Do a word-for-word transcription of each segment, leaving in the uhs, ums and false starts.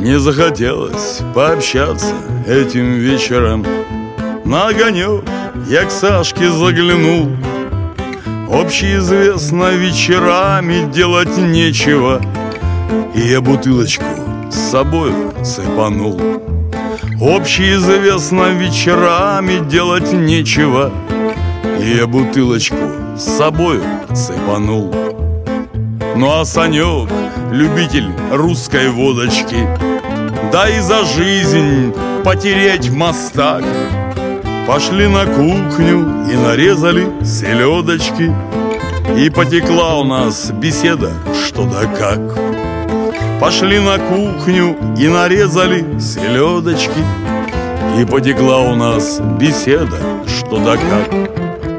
Не захотелось пообщаться этим вечером. На огонек я к Сашке заглянул. Общеизвестно, вечерами делать нечего, и я бутылочку с собой цепанул. Общеизвестно, вечерами делать нечего, и я бутылочку с собой цепанул. Ну а Санек, любитель русской водочки, да и за жизнь потереть в мостах, пошли на кухню и нарезали селедочки, и потекла у нас беседа что да как. Пошли на кухню и нарезали селедочки, и потекла у нас беседа что да как.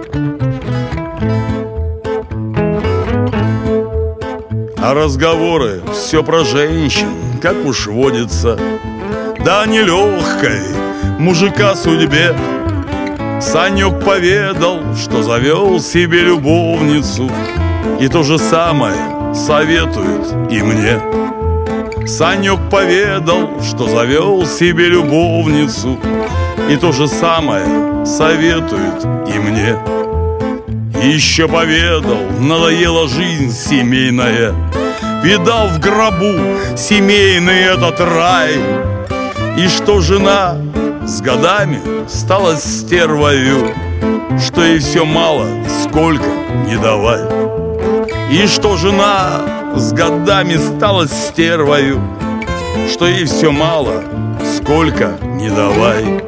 А разговоры все про женщин, как уж водится. Да нелегкой мужика судьбе Санек поведал, что завел себе любовницу, и то же самое советует и мне. Санек поведал, что завел себе любовницу, и то же самое советует и мне. И еще поведал, надоела жизнь семейная, видал в гробу семейный этот рай, и что жена с годами стала стервою, что ей все мало, сколько не давай. И что жена с годами стала стервою, что ей все мало, сколько не давай.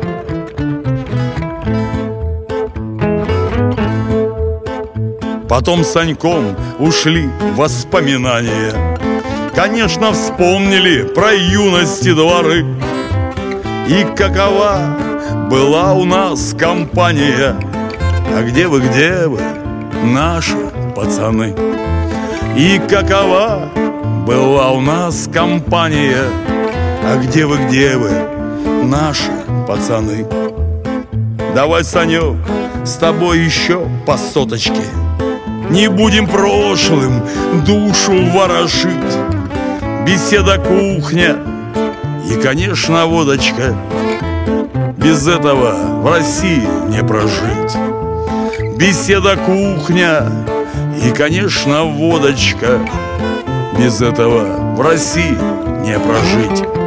Потом с Саньком ушли воспоминания. Конечно, вспомнили про юности дворы, и какова была у нас компания. А где вы, где вы, наши пацаны? И какова была у нас компания. А где вы, где вы, наши пацаны? Давай, Санек, с тобой еще по соточке. Не будем прошлым душу ворошить. Беседа, кухня и, конечно, водочка. Без этого в России не прожить. Беседа, кухня и, конечно, водочка. Без этого в России не прожить.